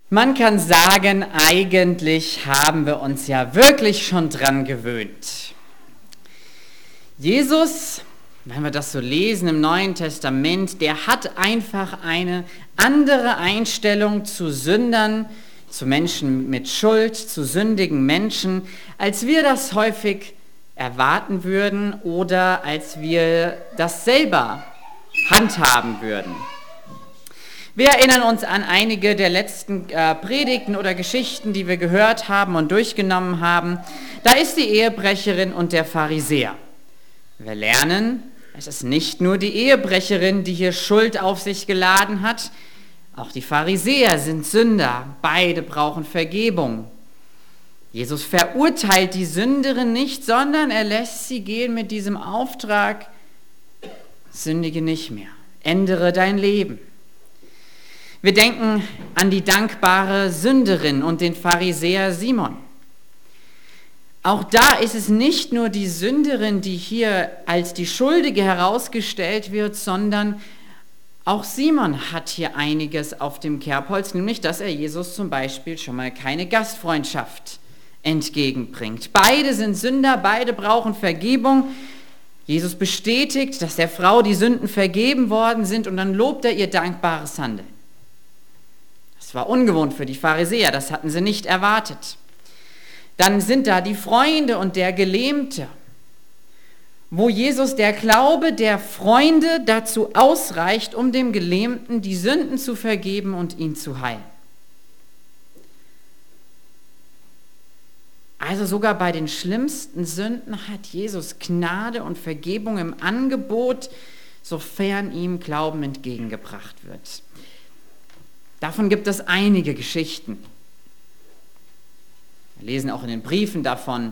Man kann sagen, eigentlich haben wir uns ja wirklich schon dran gewöhnt. Jesus, wenn wir das so lesen im Neuen Testament, der hat einfach eine andere Einstellung zu Sündern, zu Menschen mit Schuld, zu sündigen Menschen, als wir das häufig erwarten würden oder als wir das selber handhaben würden. Wir erinnern uns an einige der letzten Predigten oder Geschichten, die wir gehört haben und durchgenommen haben. Da ist die Ehebrecherin und der Pharisäer. Wir lernen, es ist nicht nur die Ehebrecherin, die hier Schuld auf sich geladen hat. Auch die Pharisäer sind Sünder. Beide brauchen Vergebung. Jesus verurteilt die Sünderin nicht, sondern er lässt sie gehen mit diesem Auftrag: Sündige nicht mehr, ändere dein Leben. Wir denken an die dankbare Sünderin und den Pharisäer Simon. Auch da ist es nicht nur die Sünderin, die hier als die Schuldige herausgestellt wird, sondern auch Simon hat hier einiges auf dem Kerbholz, nämlich dass er Jesus zum Beispiel schon mal keine Gastfreundschaft entgegenbringt. Beide sind Sünder, beide brauchen Vergebung. Jesus bestätigt, dass der Frau die Sünden vergeben worden sind und dann lobt er ihr dankbares Handeln. Das war ungewohnt für die Pharisäer, das hatten sie nicht erwartet. Dann sind da die Freunde und der Gelähmte, wo Jesus der Glaube der Freunde dazu ausreicht, um dem Gelähmten die Sünden zu vergeben und ihn zu heilen. Also sogar bei den schlimmsten Sünden hat Jesus Gnade und Vergebung im Angebot, sofern ihm Glauben entgegengebracht wird. Davon gibt es einige Geschichten. Wir lesen auch in den Briefen davon,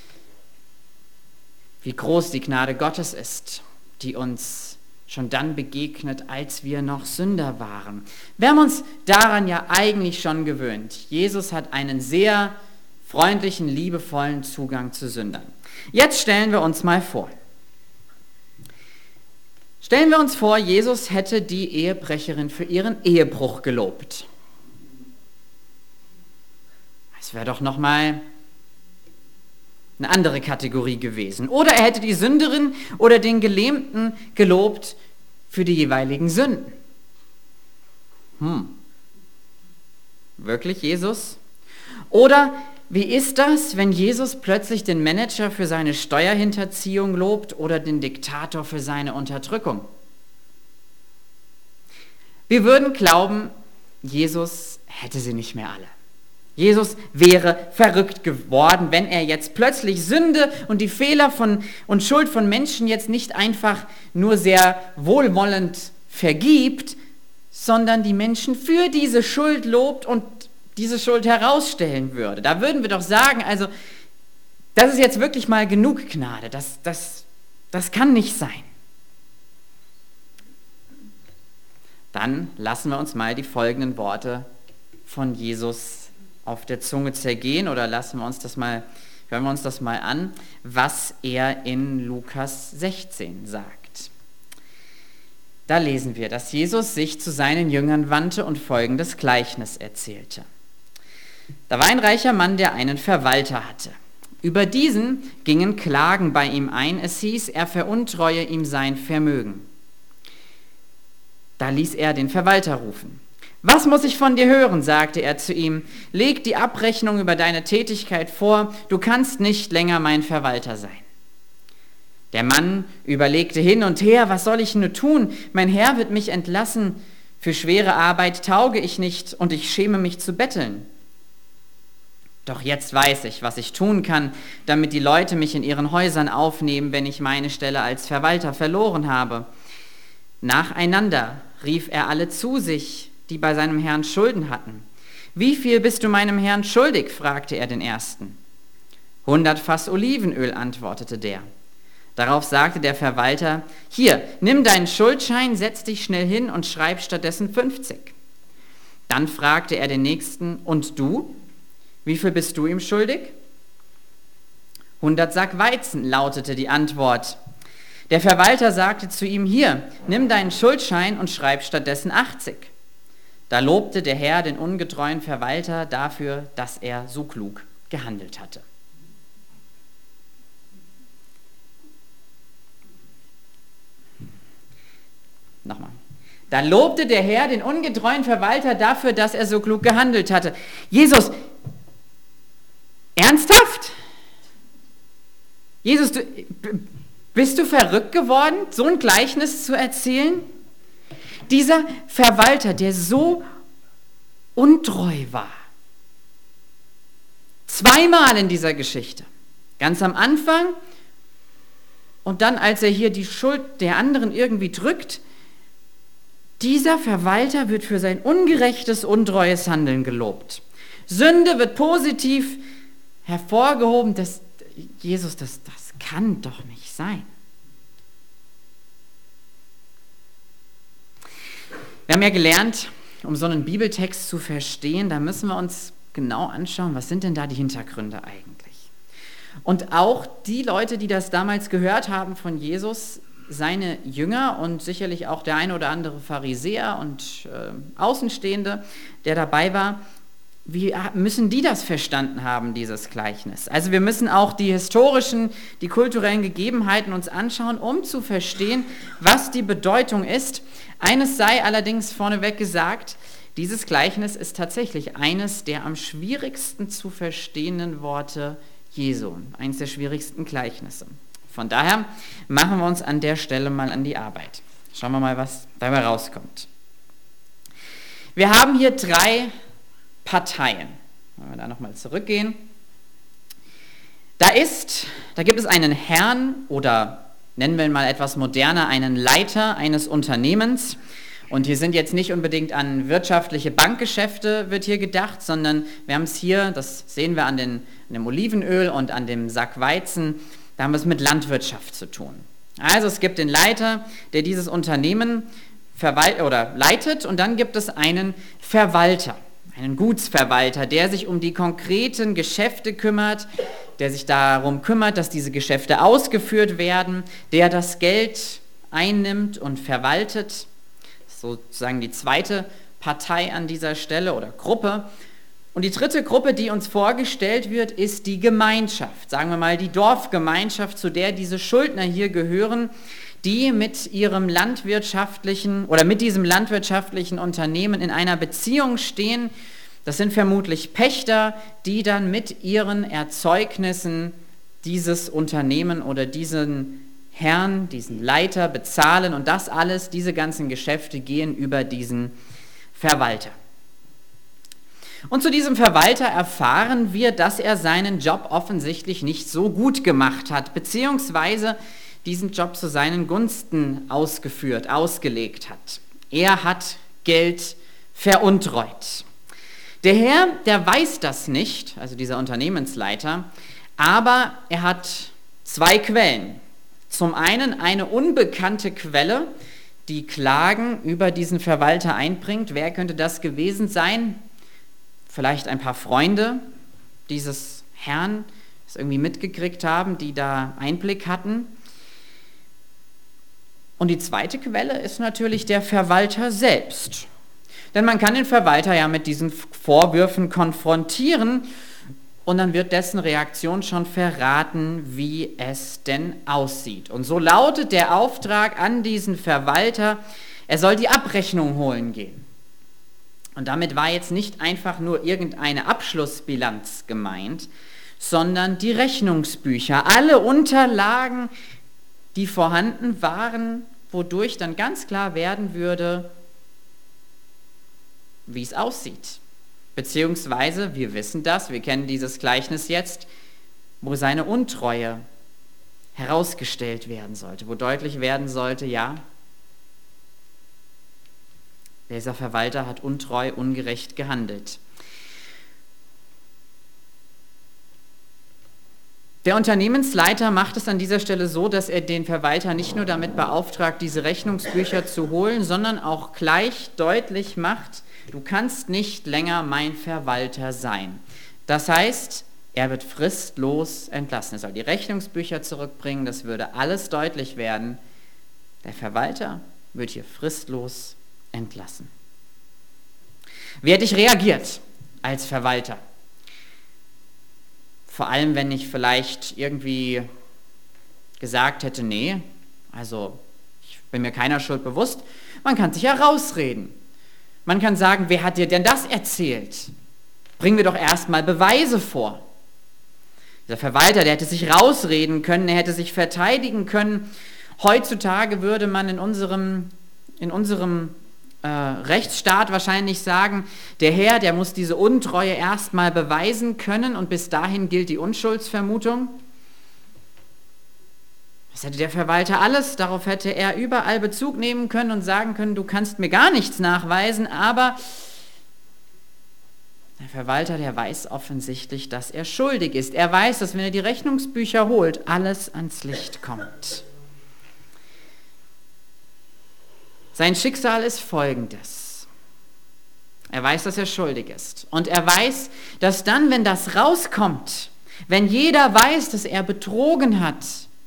wie groß die Gnade Gottes ist, die uns schon dann begegnet, als wir noch Sünder waren. Wir haben uns daran ja eigentlich schon gewöhnt. Jesus hat einen sehr freundlichen, liebevollen Zugang zu Sündern. Jetzt stellen wir uns mal vor. Stellen wir uns vor, Jesus hätte die Ehebrecherin für ihren Ehebruch gelobt. Das wäre doch nochmal eine andere Kategorie gewesen. Oder er hätte die Sünderin oder den Gelähmten gelobt für die jeweiligen Sünden. Wirklich, Jesus? Oder wie ist das, wenn Jesus plötzlich den Manager für seine Steuerhinterziehung lobt oder den Diktator für seine Unterdrückung? Wir würden glauben, Jesus hätte sie nicht mehr alle. Jesus wäre verrückt geworden, wenn er jetzt plötzlich Sünde und die Fehler und Schuld von Menschen jetzt nicht einfach nur sehr wohlwollend vergibt, sondern die Menschen für diese Schuld lobt und diese Schuld herausstellen würde. Da würden wir doch sagen, also das ist jetzt wirklich mal genug Gnade, das kann nicht sein. Dann lassen wir uns mal die folgenden Worte von Jesus auf der Zunge zergehen oder hören wir uns das mal an, was er in Lukas 16 sagt. Da lesen wir, dass Jesus sich zu seinen Jüngern wandte und folgendes Gleichnis erzählte. Da war ein reicher Mann, der einen Verwalter hatte. Über diesen gingen Klagen bei ihm ein. Es hieß, er veruntreue ihm sein Vermögen. Da ließ er den Verwalter rufen. Was muss ich von dir hören, sagte er zu ihm. Leg die Abrechnung über deine Tätigkeit vor. Du kannst nicht länger mein Verwalter sein. Der Mann überlegte hin und her, was soll ich nur tun? Mein Herr wird mich entlassen. Für schwere Arbeit tauge ich nicht und ich schäme mich zu betteln. Doch jetzt weiß ich, was ich tun kann, damit die Leute mich in ihren Häusern aufnehmen, wenn ich meine Stelle als Verwalter verloren habe. Nacheinander rief er alle zu sich, die bei seinem Herrn Schulden hatten. Wie viel bist du meinem Herrn schuldig? Fragte er den Ersten. 100 Fass Olivenöl, antwortete der. Darauf sagte der Verwalter, hier, nimm deinen Schuldschein, setz dich schnell hin und schreib stattdessen 50. Dann fragte er den Nächsten, und du? Wie viel bist du ihm schuldig? 100 Sack Weizen, lautete die Antwort. Der Verwalter sagte zu ihm, hier, nimm deinen Schuldschein und schreib stattdessen 80. Da lobte der Herr den ungetreuen Verwalter dafür, dass er so klug gehandelt hatte. Nochmal. Da lobte der Herr den ungetreuen Verwalter dafür, dass er so klug gehandelt hatte. Jesus, ernsthaft? Jesus, bist du verrückt geworden, so ein Gleichnis zu erzählen? Dieser Verwalter, der so untreu war, zweimal in dieser Geschichte, ganz am Anfang und dann, als er hier die Schuld der anderen irgendwie drückt, dieser Verwalter wird für sein ungerechtes, untreues Handeln gelobt. Sünde wird positiv hervorgehoben. Jesus, das kann doch nicht sein. Wir haben ja gelernt, um so einen Bibeltext zu verstehen, da müssen wir uns genau anschauen, was sind denn da die Hintergründe eigentlich. Und auch die Leute, die das damals gehört haben von Jesus, seine Jünger und sicherlich auch der ein oder andere Pharisäer und Außenstehende, der dabei war, wie müssen die das verstanden haben, dieses Gleichnis? Also wir müssen auch die historischen, die kulturellen Gegebenheiten uns anschauen, um zu verstehen, was die Bedeutung ist. Eines sei allerdings vorneweg gesagt, dieses Gleichnis ist tatsächlich eines der am schwierigsten zu verstehenden Worte Jesu, eines der schwierigsten Gleichnisse. Von daher machen wir uns an der Stelle mal an die Arbeit. Schauen wir mal, was dabei rauskommt. Wir haben hier 3 Parteien. Wenn wir da nochmal zurückgehen. Da gibt es einen Herrn oder nennen wir ihn mal etwas moderner, einen Leiter eines Unternehmens. Und hier sind jetzt nicht unbedingt an wirtschaftliche Bankgeschäfte wird hier gedacht, sondern wir haben es hier, das sehen wir an dem Olivenöl und an dem Sack Weizen, da haben wir es mit Landwirtschaft zu tun. Also es gibt den Leiter, der dieses Unternehmen leitet, und dann gibt es einen Verwalter, einen Gutsverwalter, der sich um die konkreten Geschäfte kümmert, der sich darum kümmert, dass diese Geschäfte ausgeführt werden, der das Geld einnimmt und verwaltet. Sozusagen die zweite Partei an dieser Stelle oder Gruppe. Und die dritte Gruppe, die uns vorgestellt wird, ist die Gemeinschaft, sagen wir mal die Dorfgemeinschaft, zu der diese Schuldner hier gehören, die mit ihrem landwirtschaftlichen oder mit diesem landwirtschaftlichen Unternehmen in einer Beziehung stehen. Das sind vermutlich Pächter, die dann mit ihren Erzeugnissen dieses Unternehmen oder diesen Herrn, diesen Leiter bezahlen, und das alles, diese ganzen Geschäfte gehen über diesen Verwalter. Und zu diesem Verwalter erfahren wir, dass er seinen Job offensichtlich nicht so gut gemacht hat, beziehungsweise diesen Job zu seinen Gunsten ausgelegt hat. Er hat Geld veruntreut. Der Herr, der weiß das nicht, also dieser Unternehmensleiter, aber er hat 2 Quellen. Zum einen eine unbekannte Quelle, die Klagen über diesen Verwalter einbringt. Wer könnte das gewesen sein? Vielleicht ein paar Freunde dieses Herrn, die es irgendwie mitgekriegt haben, die da Einblick hatten. Und die zweite Quelle ist natürlich der Verwalter selbst. Denn man kann den Verwalter ja mit diesen Vorwürfen konfrontieren und dann wird dessen Reaktion schon verraten, wie es denn aussieht. Und so lautet der Auftrag an diesen Verwalter, er soll die Abrechnung holen gehen. Und damit war jetzt nicht einfach nur irgendeine Abschlussbilanz gemeint, sondern die Rechnungsbücher, alle Unterlagen, die vorhanden waren, wodurch dann ganz klar werden würde, wie es aussieht. Beziehungsweise, wir wissen das, wir kennen dieses Gleichnis jetzt, wo seine Untreue herausgestellt werden sollte, wo deutlich werden sollte, ja, dieser Verwalter hat untreu, ungerecht gehandelt. Der Unternehmensleiter macht es an dieser Stelle so, dass er den Verwalter nicht nur damit beauftragt, diese Rechnungsbücher zu holen, sondern auch gleich deutlich macht, du kannst nicht länger mein Verwalter sein. Das heißt, er wird fristlos entlassen. Er soll die Rechnungsbücher zurückbringen, das würde alles deutlich werden. Der Verwalter wird hier fristlos entlassen. Wie hätte ich reagiert als Verwalter? Vor allem, wenn ich vielleicht irgendwie gesagt hätte, nee, also ich bin mir keiner Schuld bewusst. Man kann sich ja rausreden. Man kann sagen, wer hat dir denn das erzählt? Bringen wir doch erstmal Beweise vor. Der Verwalter, der hätte sich rausreden können, er hätte sich verteidigen können. Heutzutage würde man in unserem Rechtsstaat wahrscheinlich sagen, der Herr, der muss diese Untreue erstmal beweisen können und bis dahin gilt die Unschuldsvermutung. Das hätte der Verwalter alles, darauf hätte er überall Bezug nehmen können und sagen können, du kannst mir gar nichts nachweisen, aber der Verwalter, der weiß offensichtlich, dass er schuldig ist. Er weiß, dass wenn er die Rechnungsbücher holt, alles ans Licht kommt. Sein Schicksal ist folgendes. Er weiß, dass er schuldig ist. Und er weiß, dass dann, wenn das rauskommt, wenn jeder weiß, dass er betrogen hat,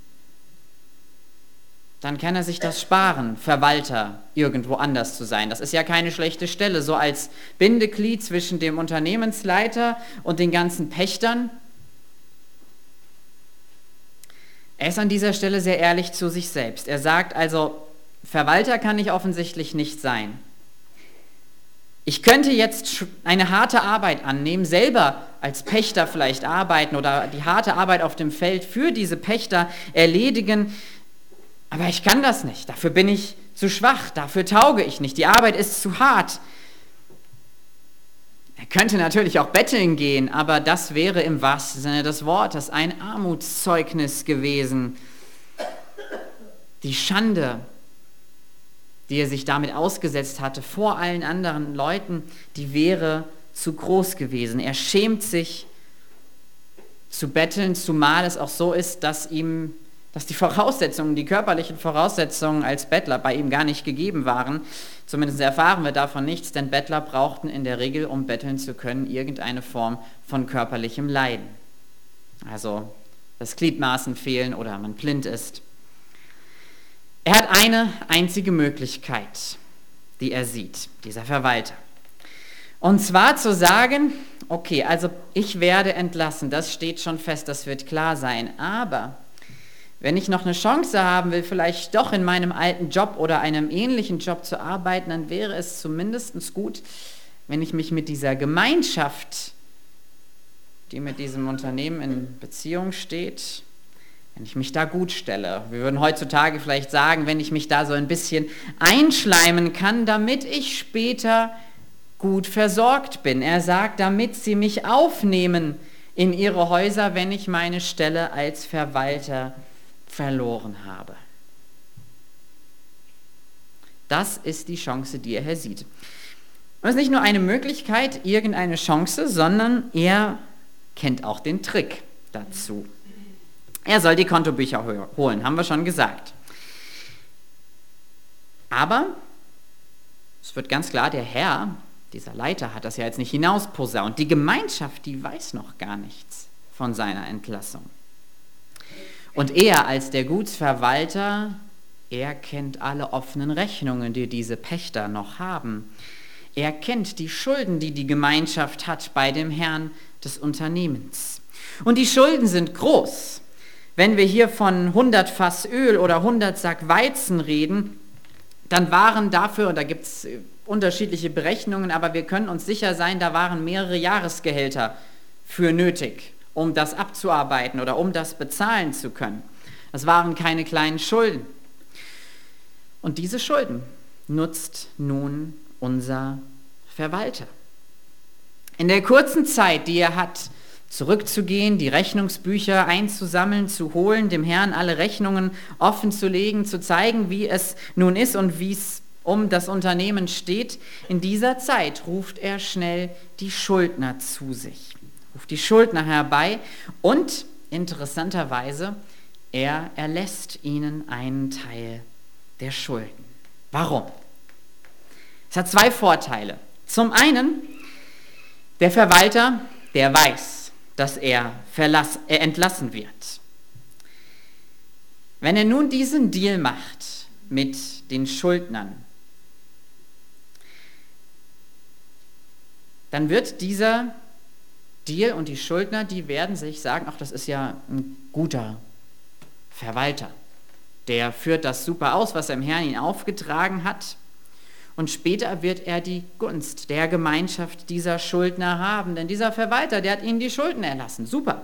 dann kann er sich das sparen, Verwalter irgendwo anders zu sein. Das ist ja keine schlechte Stelle, so als Bindeglied zwischen dem Unternehmensleiter und den ganzen Pächtern. Er ist an dieser Stelle sehr ehrlich zu sich selbst. Er sagt also, Verwalter kann ich offensichtlich nicht sein. Ich könnte jetzt eine harte Arbeit annehmen, selber als Pächter vielleicht arbeiten oder die harte Arbeit auf dem Feld für diese Pächter erledigen, aber ich kann das nicht. Dafür bin ich zu schwach, dafür tauge ich nicht. Die Arbeit ist zu hart. Er könnte natürlich auch betteln gehen, aber das wäre im wahrsten Sinne des Wortes ein Armutszeugnis gewesen. Die Schande, die er sich damit ausgesetzt hatte, vor allen anderen Leuten, die wäre zu groß gewesen. Er schämt sich zu betteln, zumal es auch so ist, dass die Voraussetzungen, die körperlichen Voraussetzungen als Bettler bei ihm gar nicht gegeben waren. Zumindest erfahren wir davon nichts, denn Bettler brauchten in der Regel, um betteln zu können, irgendeine Form von körperlichem Leiden. Also, dass Gliedmaßen fehlen oder man blind ist. Er hat eine einzige Möglichkeit, die er sieht, dieser Verwalter. Und zwar zu sagen, okay, also ich werde entlassen, das steht schon fest, das wird klar sein, aber wenn ich noch eine Chance haben will, vielleicht doch in meinem alten Job oder einem ähnlichen Job zu arbeiten, dann wäre es zumindest gut, wenn ich mich mit dieser Gemeinschaft, die mit diesem Unternehmen in Beziehung steht, wenn ich mich da gut stelle. Wir würden heutzutage vielleicht sagen, wenn ich mich da so ein bisschen einschleimen kann, damit ich später gut versorgt bin. Er sagt, damit sie mich aufnehmen in ihre Häuser, wenn ich meine Stelle als Verwalter verloren habe. Das ist die Chance, die er hier sieht. Und es ist nicht nur eine Möglichkeit, irgendeine Chance, sondern er kennt auch den Trick dazu. Er soll die Kontobücher holen, haben wir schon gesagt. Aber es wird ganz klar, der Herr, dieser Leiter, hat das ja jetzt nicht hinausposaunt. Die Gemeinschaft, die weiß noch gar nichts von seiner Entlassung. Und er als der Gutsverwalter, er kennt alle offenen Rechnungen, die diese Pächter noch haben. Er kennt die Schulden, die die Gemeinschaft hat bei dem Herrn des Unternehmens. Und die Schulden sind groß. Wenn wir hier von 100 Fass Öl oder 100 Sack Weizen reden, dann waren dafür, und da gibt es unterschiedliche Berechnungen, aber wir können uns sicher sein, da waren mehrere Jahresgehälter für nötig, um das abzuarbeiten oder um das bezahlen zu können. Das waren keine kleinen Schulden. Und diese Schulden nutzt nun unser Verwalter. In der kurzen Zeit, die er hat, zurückzugehen, die Rechnungsbücher einzusammeln, zu holen, dem Herrn alle Rechnungen offen zu legen, zu zeigen, wie es nun ist und wie es um das Unternehmen steht. In dieser Zeit ruft er schnell die Schuldner zu sich, ruft die Schuldner herbei und interessanterweise, er erlässt ihnen einen Teil der Schulden. Warum? Es hat zwei Vorteile. Zum einen, der Verwalter, der weiß, dass er entlassen wird. Wenn er nun diesen Deal macht mit den Schuldnern, dann wird dieser Deal und die Schuldner, die werden sich sagen, ach, das ist ja ein guter Verwalter. Der führt das super aus, was sein Herr ihn aufgetragen hat. Und später wird er die Gunst der Gemeinschaft dieser Schuldner haben. Denn dieser Verwalter, der hat ihnen die Schulden erlassen. Super.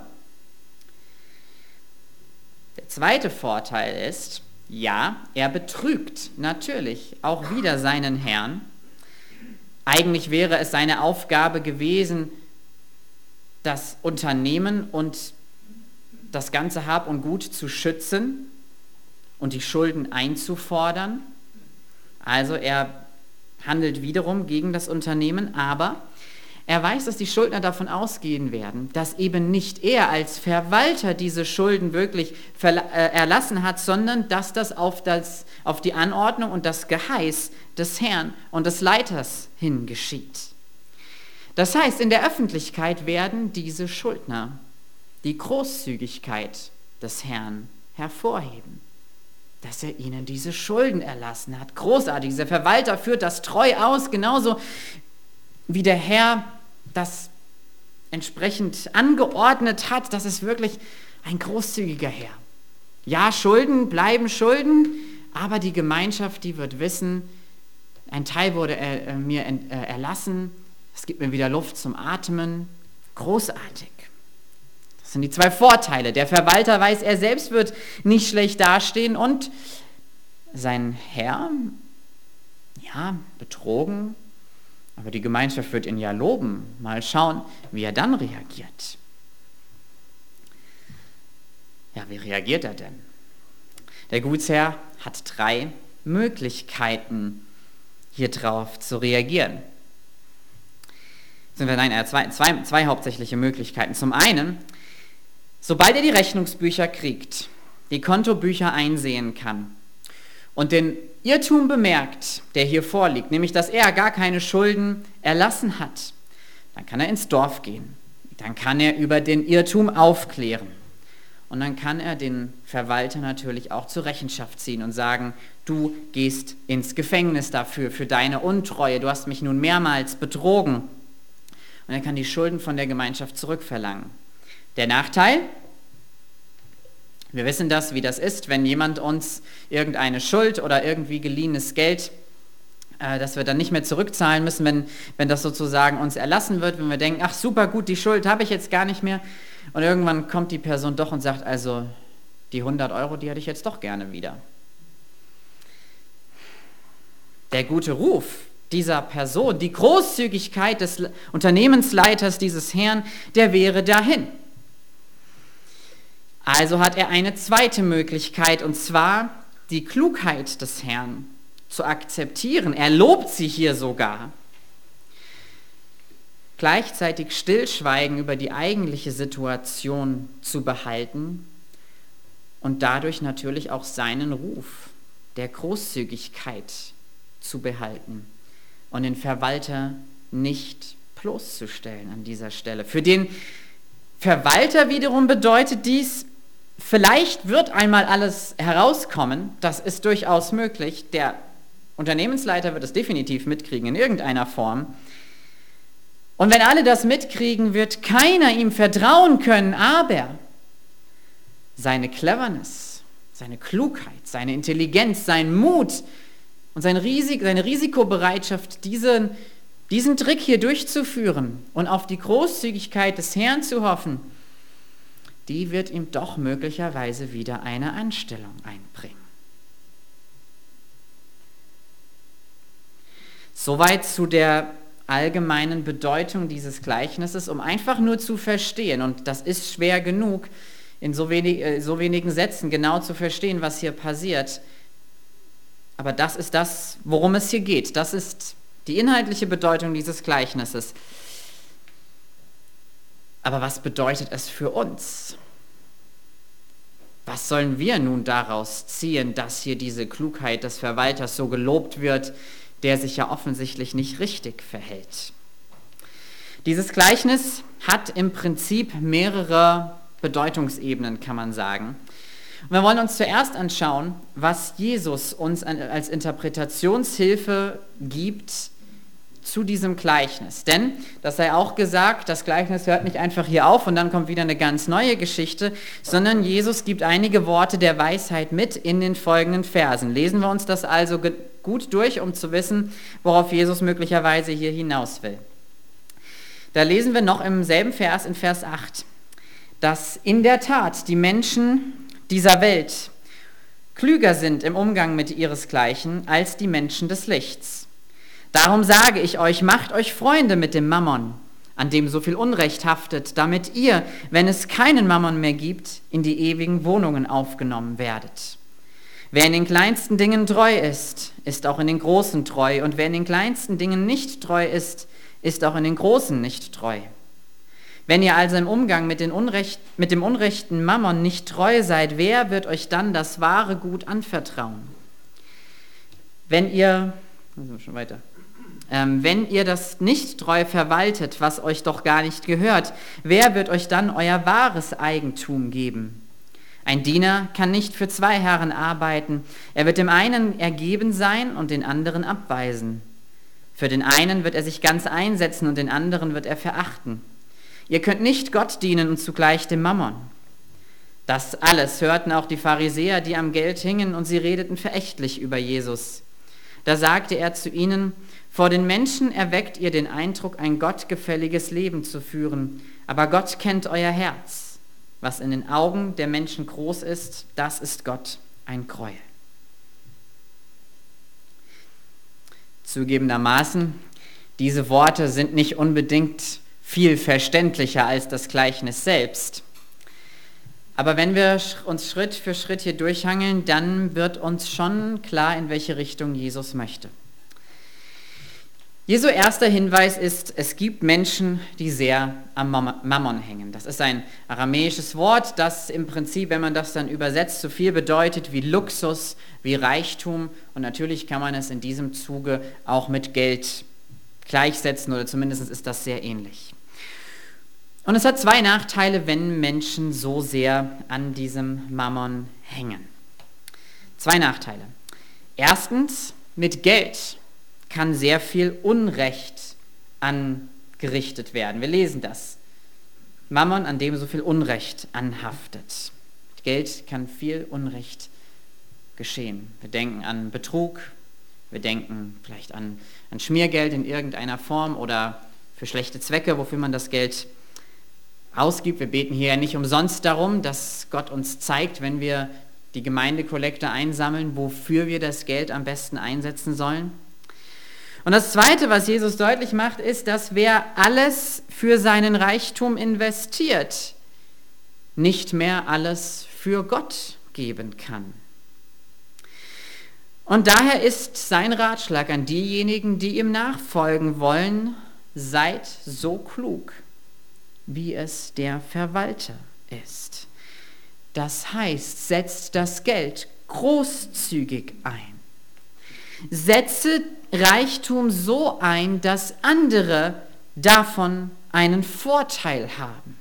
Der zweite Vorteil ist, ja, er betrügt natürlich auch wieder seinen Herrn. Eigentlich wäre es seine Aufgabe gewesen, das Unternehmen und das ganze Hab und Gut zu schützen und die Schulden einzufordern. Also er handelt wiederum gegen das Unternehmen, aber er weiß, dass die Schuldner davon ausgehen werden, dass eben nicht er als Verwalter diese Schulden wirklich erlassen hat, sondern dass das auf die Anordnung und das Geheiß des Herrn und des Leiters hin geschieht. Das heißt, in der Öffentlichkeit werden diese Schuldner die Großzügigkeit des Herrn hervorheben, dass er ihnen diese Schulden erlassen hat. Großartig, dieser Verwalter führt das treu aus, genauso wie der Herr das entsprechend angeordnet hat. Das ist wirklich ein großzügiger Herr. Ja, Schulden bleiben Schulden, aber die Gemeinschaft, die wird wissen, ein Teil wurde mir erlassen, es gibt mir wieder Luft zum Atmen. Großartig. Das sind die zwei Vorteile. Der Verwalter weiß, er selbst wird nicht schlecht dastehen und sein Herr, ja, betrogen, aber die Gemeinschaft wird ihn ja loben. Mal schauen, wie er dann reagiert. Ja, wie reagiert er denn? Der Gutsherr hat 3 Möglichkeiten, hier drauf zu reagieren. Zwei hauptsächliche Möglichkeiten. Zum einen, sobald er die Rechnungsbücher kriegt, die Kontobücher einsehen kann und den Irrtum bemerkt, der hier vorliegt, nämlich dass er gar keine Schulden erlassen hat, dann kann er ins Dorf gehen. Dann kann er über den Irrtum aufklären. Und dann kann er den Verwalter natürlich auch zur Rechenschaft ziehen und sagen, du gehst ins Gefängnis dafür, für deine Untreue, du hast mich nun mehrmals betrogen. Und er kann die Schulden von der Gemeinschaft zurückverlangen. Der Nachteil? Wir wissen das, wie das ist, wenn jemand uns irgendeine Schuld oder irgendwie geliehenes Geld, das wir dann nicht mehr zurückzahlen müssen, wenn das sozusagen uns erlassen wird, wenn wir denken, ach super gut, die Schuld habe ich jetzt gar nicht mehr. Und irgendwann kommt die Person doch und sagt, also die 100 Euro, die hätte ich jetzt doch gerne wieder. Der gute Ruf dieser Person, die Großzügigkeit des Unternehmensleiters, dieses Herrn, der wäre dahin. Also hat er eine zweite Möglichkeit, und zwar die Klugheit des Herrn zu akzeptieren. Er lobt sie hier sogar. Gleichzeitig Stillschweigen über die eigentliche Situation zu behalten und dadurch natürlich auch seinen Ruf der Großzügigkeit zu behalten und den Verwalter nicht bloßzustellen an dieser Stelle. Für den Verwalter wiederum bedeutet dies, vielleicht wird einmal alles herauskommen, das ist durchaus möglich, der Unternehmensleiter wird es definitiv mitkriegen in irgendeiner Form. Und wenn alle das mitkriegen, wird keiner ihm vertrauen können, aber seine Cleverness, seine Klugheit, seine Intelligenz, sein Mut und seine Risikobereitschaft, diesen Trick hier durchzuführen und auf die Großzügigkeit des Herrn zu hoffen, die wird ihm doch möglicherweise wieder eine Anstellung einbringen. Soweit zu der allgemeinen Bedeutung dieses Gleichnisses, um einfach nur zu verstehen, und das ist schwer genug, in so wenigen Sätzen genau zu verstehen, was hier passiert. Aber das ist das, worum es hier geht. Das ist die inhaltliche Bedeutung dieses Gleichnisses. Aber was bedeutet es für uns? Was sollen wir nun daraus ziehen, dass hier diese Klugheit des Verwalters so gelobt wird, der sich ja offensichtlich nicht richtig verhält? Dieses Gleichnis hat im Prinzip mehrere Bedeutungsebenen, kann man sagen. Und wir wollen uns zuerst anschauen, was Jesus uns als Interpretationshilfe gibt zu diesem Gleichnis. Denn, das sei auch gesagt, das Gleichnis hört nicht einfach hier auf und dann kommt wieder eine ganz neue Geschichte, sondern Jesus gibt einige Worte der Weisheit mit in den folgenden Versen. Lesen wir uns das also gut durch, um zu wissen, worauf Jesus möglicherweise hier hinaus will. Da lesen wir noch im selben Vers, in Vers 8, dass in der Tat die Menschen dieser Welt klüger sind im Umgang mit ihresgleichen als die Menschen des Lichts. Darum sage ich euch, macht euch Freunde mit dem Mammon, an dem so viel Unrecht haftet, damit ihr, wenn es keinen Mammon mehr gibt, in die ewigen Wohnungen aufgenommen werdet. Wer in den kleinsten Dingen treu ist, ist auch in den großen treu, und wer in den kleinsten Dingen nicht treu ist, ist auch in den großen nicht treu. Wenn ihr also im Umgang mit dem unrechten Mammon nicht treu seid, wer wird euch dann das wahre Gut anvertrauen? Wenn ihr das nicht treu verwaltet, was euch doch gar nicht gehört, wer wird euch dann euer wahres Eigentum geben? Ein Diener kann nicht für zwei Herren arbeiten. Er wird dem einen ergeben sein und den anderen abweisen. Für den einen wird er sich ganz einsetzen und den anderen wird er verachten. Ihr könnt nicht Gott dienen und zugleich dem Mammon. Das alles hörten auch die Pharisäer, die am Geld hingen, und sie redeten verächtlich über Jesus. Da sagte er zu ihnen: Vor den Menschen erweckt ihr den Eindruck, ein gottgefälliges Leben zu führen, aber Gott kennt euer Herz. Was in den Augen der Menschen groß ist, das ist Gott ein Gräuel. Zugegebenermaßen, diese Worte sind nicht unbedingt viel verständlicher als das Gleichnis selbst. Aber wenn wir uns Schritt für Schritt hier durchhangeln, dann wird uns schon klar, in welche Richtung Jesus möchte. Jesu erster Hinweis ist, es gibt Menschen, die sehr am Mammon hängen. Das ist ein aramäisches Wort, das im Prinzip, wenn man das dann übersetzt, so viel bedeutet wie Luxus, wie Reichtum. Und natürlich kann man es in diesem Zuge auch mit Geld gleichsetzen, oder zumindest ist das sehr ähnlich. Und es hat zwei Nachteile, wenn Menschen so sehr an diesem Mammon hängen. Zwei Nachteile. Erstens, mit Geld kann sehr viel Unrecht angerichtet werden. Wir lesen das. Mammon, an dem so viel Unrecht anhaftet. Mit Geld kann viel Unrecht geschehen. Wir denken an Betrug, wir denken vielleicht an Schmiergeld in irgendeiner Form oder für schlechte Zwecke, wofür man das Geld ausgibt. Wir beten hier ja nicht umsonst darum, dass Gott uns zeigt, wenn wir die Gemeindekollekte einsammeln, wofür wir das Geld am besten einsetzen sollen. Und das Zweite, was Jesus deutlich macht, ist, dass wer alles für seinen Reichtum investiert, nicht mehr alles für Gott geben kann. Und daher ist sein Ratschlag an diejenigen, die ihm nachfolgen wollen: Seid so klug, wie es der Verwalter ist. Das heißt, setzt das Geld großzügig ein. Setze Reichtum so ein, dass andere davon einen Vorteil haben.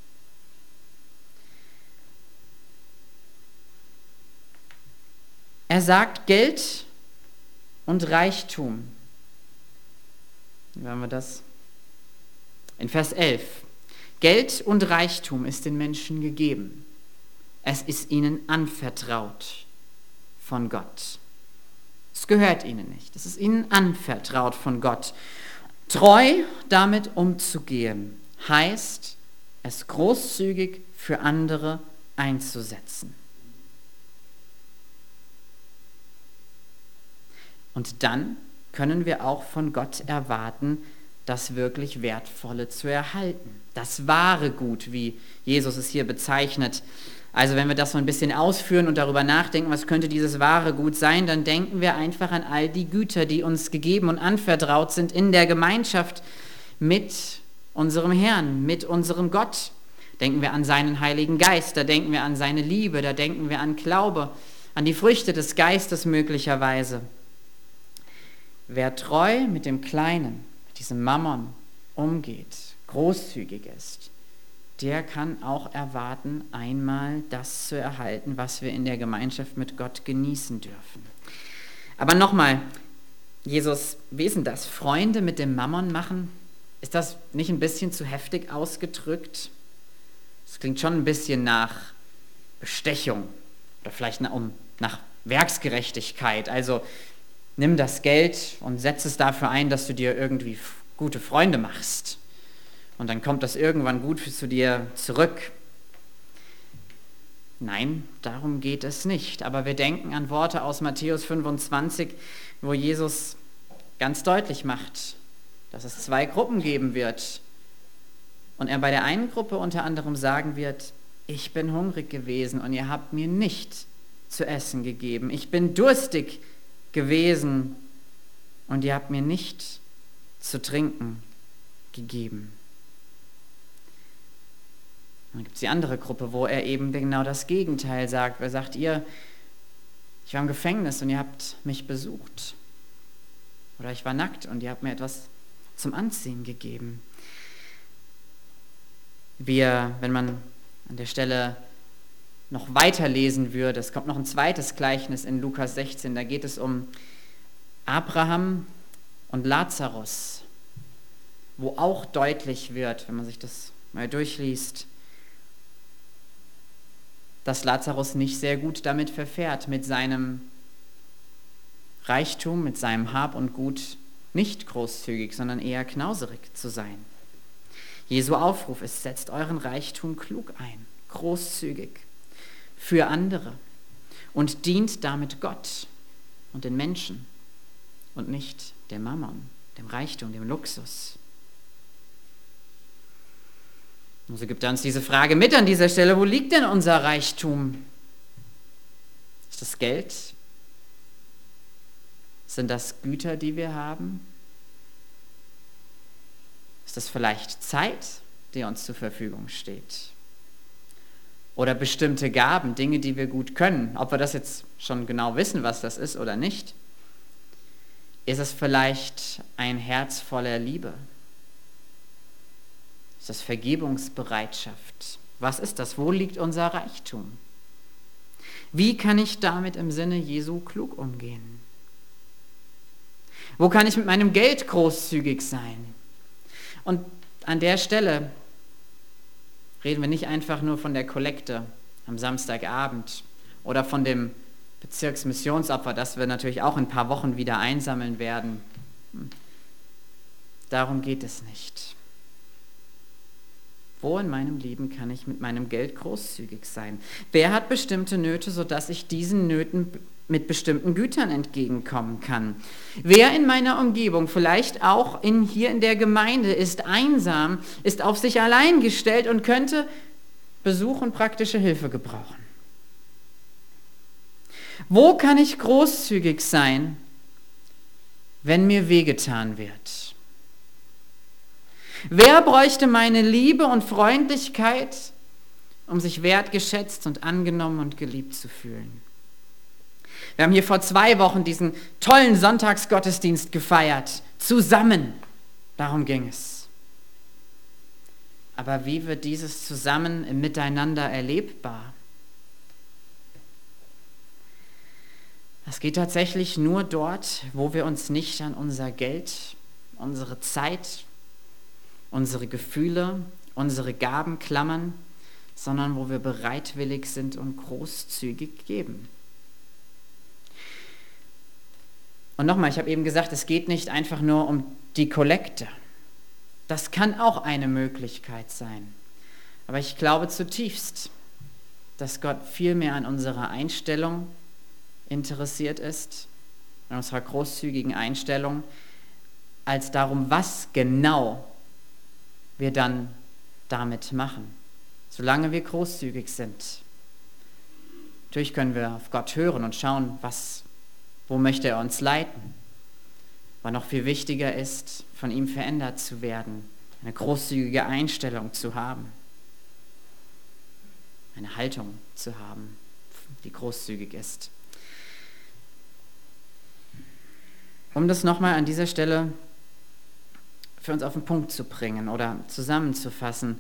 Er sagt, Geld und Reichtum. Wie haben wir das? In Vers 11. Geld und Reichtum ist den Menschen gegeben. Es ist ihnen anvertraut von Gott. Es gehört ihnen nicht. Es ist ihnen anvertraut von Gott. Treu damit umzugehen, heißt, es großzügig für andere einzusetzen. Und dann können wir auch von Gott erwarten, das wirklich Wertvolle zu erhalten. Das wahre Gut, wie Jesus es hier bezeichnet. Also wenn wir das so ein bisschen ausführen und darüber nachdenken, was könnte dieses wahre Gut sein, dann denken wir einfach an all die Güter, die uns gegeben und anvertraut sind in der Gemeinschaft mit unserem Herrn, mit unserem Gott. Denken wir an seinen Heiligen Geist, da denken wir an seine Liebe, da denken wir an Glaube, an die Früchte des Geistes möglicherweise. Wer treu mit dem Kleinen, mit diesem Mammon umgeht, großzügig ist, der kann auch erwarten, einmal das zu erhalten, was wir in der Gemeinschaft mit Gott genießen dürfen. Aber nochmal, Jesus, wie ist denn das? Freunde mit dem Mammon machen? Ist das nicht ein bisschen zu heftig ausgedrückt? Das klingt schon ein bisschen nach Bestechung oder vielleicht nach Werksgerechtigkeit. Also nimm das Geld und setz es dafür ein, dass du dir irgendwie gute Freunde machst. Und dann kommt das irgendwann gut zu dir zurück. Nein, darum geht es nicht. Aber wir denken an Worte aus Matthäus 25, wo Jesus ganz deutlich macht, dass es 2 Gruppen geben wird. Und er bei der einen Gruppe unter anderem sagen wird, ich bin hungrig gewesen und ihr habt mir nicht zu essen gegeben. Ich bin durstig gewesen und ihr habt mir nicht zu trinken gegeben. Dann gibt es die andere Gruppe, wo er eben genau das Gegenteil sagt. Er sagt, ich war im Gefängnis und ihr habt mich besucht. Oder ich war nackt und ihr habt mir etwas zum Anziehen gegeben. Wenn man an der Stelle noch weiterlesen würde, es kommt noch ein zweites Gleichnis in Lukas 16, da geht es um Abraham und Lazarus, wo auch deutlich wird, wenn man sich das mal durchliest, dass Lazarus nicht sehr gut damit verfährt, mit seinem Reichtum, mit seinem Hab und Gut nicht großzügig, sondern eher knauserig zu sein. Jesu Aufruf ist, setzt euren Reichtum klug ein, großzügig, für andere und dient damit Gott und den Menschen und nicht dem Mammon, dem Reichtum, dem Luxus. Und so gibt er uns diese Frage mit an dieser Stelle, wo liegt denn unser Reichtum? Ist das Geld? Sind das Güter, die wir haben? Ist das vielleicht Zeit, die uns zur Verfügung steht? Oder bestimmte Gaben, Dinge, die wir gut können? Ob wir das jetzt schon genau wissen, was das ist oder nicht? Ist es vielleicht ein Herz voller Liebe? Ist das Vergebungsbereitschaft? Was ist das? Wo liegt unser Reichtum? Wie kann ich damit im Sinne Jesu klug umgehen? Wo kann ich mit meinem Geld großzügig sein? Und an der Stelle reden wir nicht einfach nur von der Kollekte am Samstagabend oder von dem Bezirksmissionsopfer, das wir natürlich auch in ein paar Wochen wieder einsammeln werden. Darum geht es nicht. Wo in meinem Leben kann ich mit meinem Geld großzügig sein? Wer hat bestimmte Nöte, sodass ich diesen Nöten mit bestimmten Gütern entgegenkommen kann? Wer in meiner Umgebung, vielleicht auch hier in der Gemeinde, ist einsam, ist auf sich allein gestellt und könnte Besuch und praktische Hilfe gebrauchen? Wo kann ich großzügig sein, wenn mir wehgetan wird? Wer bräuchte meine Liebe und Freundlichkeit, um sich wertgeschätzt und angenommen und geliebt zu fühlen? Wir haben hier vor 2 Wochen diesen tollen Sonntagsgottesdienst gefeiert, zusammen. Darum ging es. Aber wie wird dieses Zusammen im Miteinander erlebbar? Das geht tatsächlich nur dort, wo wir uns nicht an unser Geld, unsere Zeit, unsere Gefühle, unsere Gaben klammern, sondern wo wir bereitwillig sind und großzügig geben. Und nochmal, ich habe eben gesagt, es geht nicht einfach nur um die Kollekte. Das kann auch eine Möglichkeit sein. Aber ich glaube zutiefst, dass Gott viel mehr an unserer Einstellung interessiert ist, an unserer großzügigen Einstellung, als darum, was genau wir dann damit machen, solange wir großzügig sind. Natürlich können wir auf Gott hören und schauen, wo möchte er uns leiten. Aber noch viel wichtiger ist, von ihm verändert zu werden, eine großzügige Einstellung zu haben, eine Haltung zu haben, die großzügig ist. Um das nochmal an dieser Stelle für uns auf den Punkt zu bringen oder zusammenzufassen.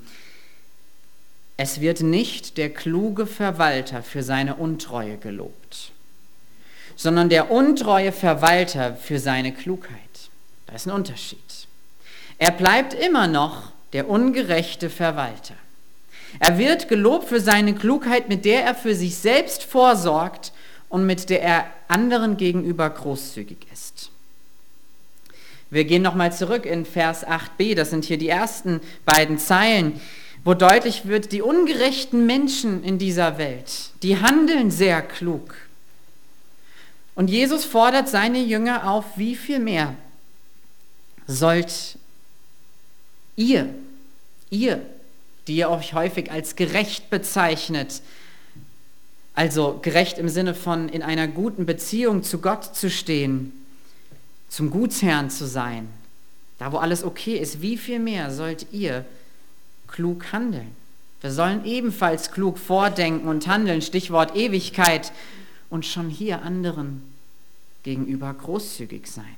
Es wird nicht der kluge Verwalter für seine Untreue gelobt, sondern der untreue Verwalter für seine Klugheit. Da ist ein Unterschied. Er bleibt immer noch der ungerechte Verwalter. Er wird gelobt für seine Klugheit, mit der er für sich selbst vorsorgt und mit der er anderen gegenüber großzügig ist. Wir gehen nochmal zurück in Vers 8b, das sind hier die ersten beiden Zeilen, wo deutlich wird, die ungerechten Menschen in dieser Welt, die handeln sehr klug. Und Jesus fordert seine Jünger auf, wie viel mehr sollt ihr, die ihr euch häufig als gerecht bezeichnet, also gerecht im Sinne von in einer guten Beziehung zu Gott zu stehen, zum Gutsherrn zu sein, da wo alles okay ist, wie viel mehr sollt ihr klug handeln? Wir sollen ebenfalls klug vordenken und handeln, Stichwort Ewigkeit, und schon hier anderen gegenüber großzügig sein.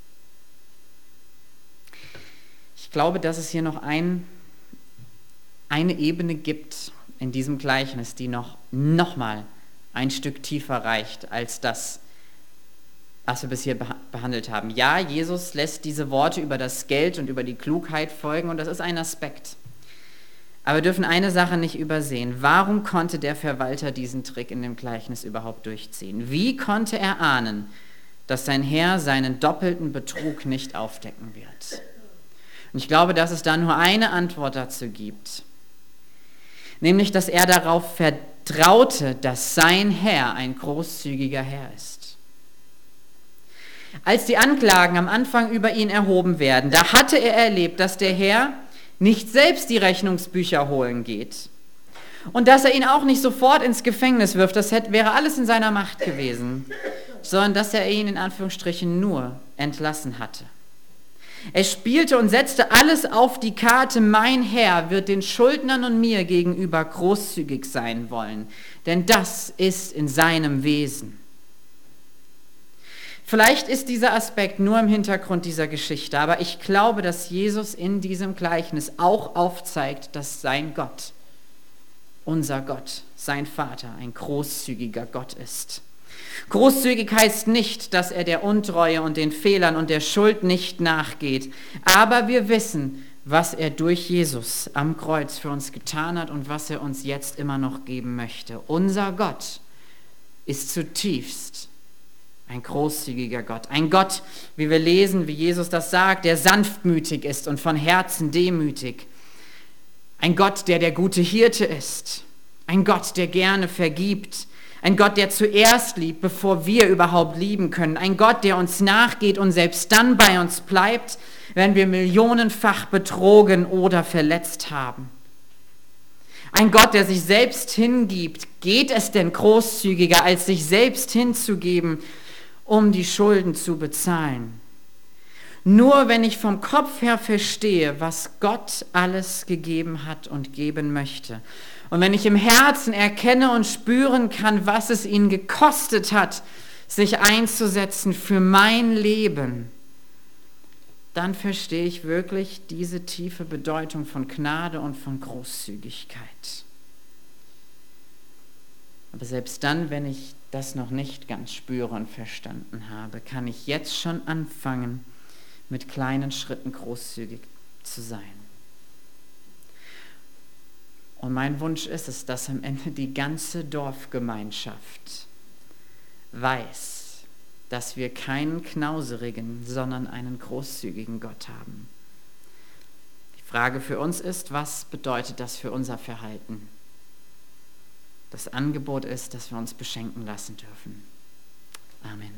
Ich glaube, dass es hier noch eine Ebene gibt in diesem Gleichnis, die noch mal ein Stück tiefer reicht als das, was wir bisher behandelt haben. Ja, Jesus lässt diese Worte über das Geld und über die Klugheit folgen und das ist ein Aspekt. Aber wir dürfen eine Sache nicht übersehen. Warum konnte der Verwalter diesen Trick in dem Gleichnis überhaupt durchziehen? Wie konnte er ahnen, dass sein Herr seinen doppelten Betrug nicht aufdecken wird? Und ich glaube, dass es da nur eine Antwort dazu gibt. Nämlich, dass er darauf vertraute, dass sein Herr ein großzügiger Herr ist. Als die Anklagen am Anfang über ihn erhoben werden, da hatte er erlebt, dass der Herr nicht selbst die Rechnungsbücher holen geht und dass er ihn auch nicht sofort ins Gefängnis wirft, das wäre alles in seiner Macht gewesen, sondern dass er ihn in Anführungsstrichen nur entlassen hatte. Er spielte und setzte alles auf die Karte, mein Herr wird den Schuldnern und mir gegenüber großzügig sein wollen, denn das ist in seinem Wesen. Vielleicht ist dieser Aspekt nur im Hintergrund dieser Geschichte, aber ich glaube, dass Jesus in diesem Gleichnis auch aufzeigt, dass sein Gott, unser Gott, sein Vater, ein großzügiger Gott ist. Großzügig heißt nicht, dass er der Untreue und den Fehlern und der Schuld nicht nachgeht, aber wir wissen, was er durch Jesus am Kreuz für uns getan hat und was er uns jetzt immer noch geben möchte. Unser Gott ist zutiefst ein großzügiger Gott. Ein Gott, wie wir lesen, wie Jesus das sagt, der sanftmütig ist und von Herzen demütig. Ein Gott, der der gute Hirte ist. Ein Gott, der gerne vergibt. Ein Gott, der zuerst liebt, bevor wir überhaupt lieben können. Ein Gott, der uns nachgeht und selbst dann bei uns bleibt, wenn wir millionenfach betrogen oder verletzt haben. Ein Gott, der sich selbst hingibt. Geht es denn großzügiger, als sich selbst hinzugeben, um die Schulden zu bezahlen? Nur wenn ich vom Kopf her verstehe, was Gott alles gegeben hat und geben möchte, und wenn ich im Herzen erkenne und spüren kann, was es ihn gekostet hat, sich einzusetzen für mein Leben, dann verstehe ich wirklich diese tiefe Bedeutung von Gnade und von Großzügigkeit. Aber selbst dann, wenn ich das noch nicht ganz spüre und verstanden habe, kann ich jetzt schon anfangen, mit kleinen Schritten großzügig zu sein. Und mein Wunsch ist es, dass am Ende die ganze Dorfgemeinschaft weiß, dass wir keinen knauserigen, sondern einen großzügigen Gott haben. Die Frage für uns ist, was bedeutet das für unser Verhalten? Das Angebot ist, dass wir uns beschenken lassen dürfen. Amen.